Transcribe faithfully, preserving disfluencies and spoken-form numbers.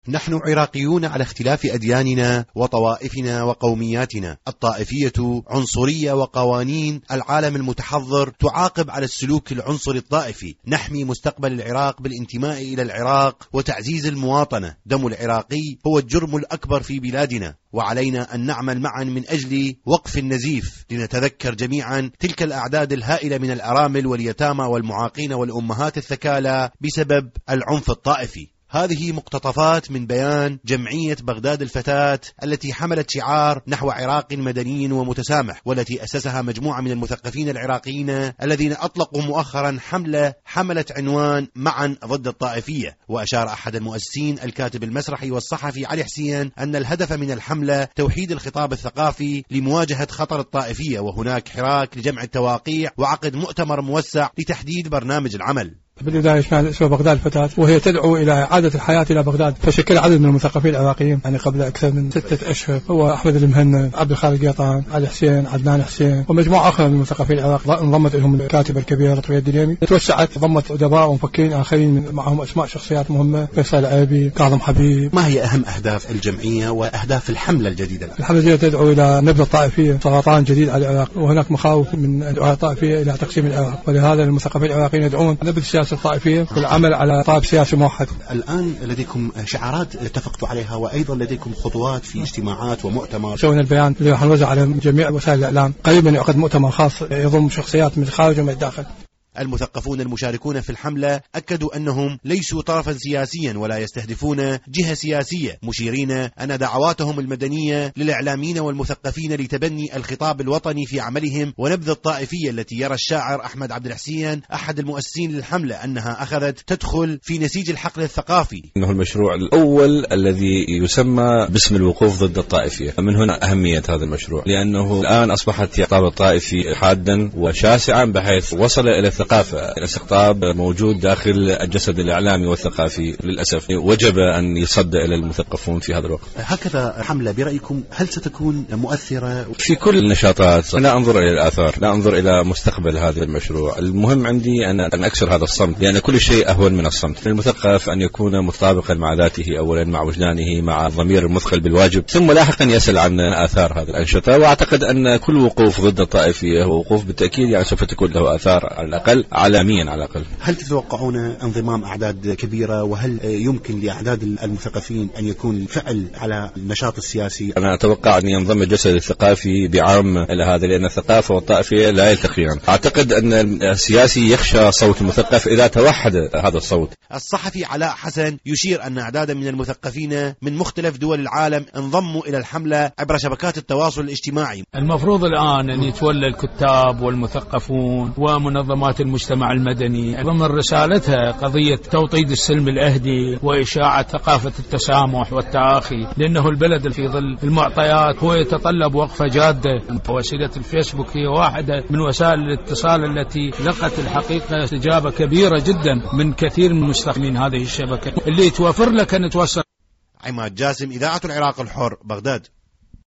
نحن عراقيون على اختلاف أدياننا وطوائفنا وقومياتنا. الطائفية عنصرية وقوانين العالم المتحضر تعاقب على السلوك العنصري الطائفي. نحمي مستقبل العراق بالانتماء إلى العراق وتعزيز المواطنة. دم العراقي هو الجرم الأكبر في بلادنا، وعلينا أن نعمل معا من أجل وقف النزيف، لنتذكر جميعا تلك الأعداد الهائلة من الأرامل واليتامى والمعاقين والأمهات الثكالى بسبب العنف الطائفي. هذه مقتطفات من بيان جمعية بغداد الفتاة التي حملت شعار نحو عراق مدني ومتسامح، والتي أسسها مجموعة من المثقفين العراقيين الذين أطلقوا مؤخرا حملة حملت عنوان معا ضد الطائفية. وأشار أحد المؤسسين الكاتب المسرحي والصحفي علي حسين أن الهدف من الحملة توحيد الخطاب الثقافي لمواجهة خطر الطائفية، وهناك حراك لجمع التواقيع وعقد مؤتمر موسع لتحديد برنامج العمل. بالبداية كان اسمها بغداد الفتاة، وهي تدعو إلى إعادة الحياة إلى بغداد. فشكل عدد من المثقفين العراقيين يعني قبل أكثر من ستة أشهر، هو أحمد المهند، عبد الخالق قيطان، علي حسين، عدنان حسين، ومجموعة أخرى من المثقفين العراق. انضمت لهم الكاتبة الكبيرة رطوية الدليمي. توسعت، ضمت أدباء ومفكرين آخرين معهم أسماء شخصيات مهمة، فيصل عيبي، كاظم حبيب. ما هي أهم أهداف الجمعية وأهداف الحملة الجديدة؟ الحملة الجديدة تدعو إلى نبذ الطائفية، سرطان جديد على العراق، وهناك مخاوف من دعاء الطائفية إلى تقسيم العراق، ولهذا المثقفين العراقيين يدعون نبذ السياسة الطائفية والعمل على طابع سياسي موحد. الآن لديكم شعارات اتفقتوا عليها، وأيضا لديكم خطوات في اجتماعات ومؤتمر. سوينا البيان اللي راح نوزع على جميع وسائل الإعلام. قريبا يعقد مؤتمر خاص يضم شخصيات من الخارج ومن الداخل. المثقفون المشاركون في الحملة أكدوا أنهم ليسوا طرفا سياسيا ولا يستهدفون جهة سياسية، مشيرين أن دعواتهم المدنية للإعلاميين والمثقفين لتبني الخطاب الوطني في عملهم ونبذ الطائفية التي يرى الشاعر أحمد عبد الحسين أحد المؤسسين للحملة أنها أخذت تدخل في نسيج الحقل الثقافي. إنه المشروع الأول الذي يسمى باسم الوقوف ضد الطائفية. من هنا أهمية هذا المشروع، لأنه الآن أصبحت الخطاب الطائفي حادا وشاسعا بحيث وصل إلى الثقافة. الاستقطاب موجود داخل الجسد الإعلامي والثقافي، للأسف وجب أن يصد إلى المثقفون في هذا الوقت. هكذا حملة برأيكم هل ستكون مؤثرة؟ في كل النشاطات لا أنظر إلى الآثار، لا أنظر إلى مستقبل هذا المشروع. المهم عندي أن أن أكسر هذا الصمت، لأن كل شيء أهون من الصمت. المثقف أن يكون متطابقا مع ذاته أولا، مع وجدانه، مع الضمير المثقل بالواجب، ثم لاحقا يسأل عن آثار هذه الأنشطة. وأعتقد أن كل وقوف ضد الطائفية هو وقوف بالتأكيد يعني سوف تكون له آثار على الأقل عالميا على الأقل. هل تتوقعون انضمام أعداد كبيرة، وهل يمكن لأعداد المثقفين أن يكون فعل على النشاط السياسي؟ أنا أتوقع أن ينضم الجسد الثقافي بعام إلى هذا، لأن الثقافة والطائفية لا يلتقيان. أعتقد أن السياسي يخشى صوت المثقف إذا توحد هذا الصوت. الصحفي علاء حسن يشير أن أعدادا من المثقفين من مختلف دول العالم انضموا إلى الحملة عبر شبكات التواصل الاجتماعي. المفروض الآن أن يتولى الكتاب والمثقفون ومنظمات المجتمع المدني ضمن رسالتها قضية توطيد السلم الأهدي وإشاعة ثقافة التسامح والتآخي، لأنه البلد في ظل المعطيات هو يتطلب وقفة جادة. وسيلة الفيسبوك هي واحدة من وسائل الاتصال التي لقت الحقيقة استجابة كبيرة جدا من كثير من مستخدمين هذه الشبكة، اللي توفر لك أن توصل. عماد جاسم، إذاعة العراق الحر، بغداد.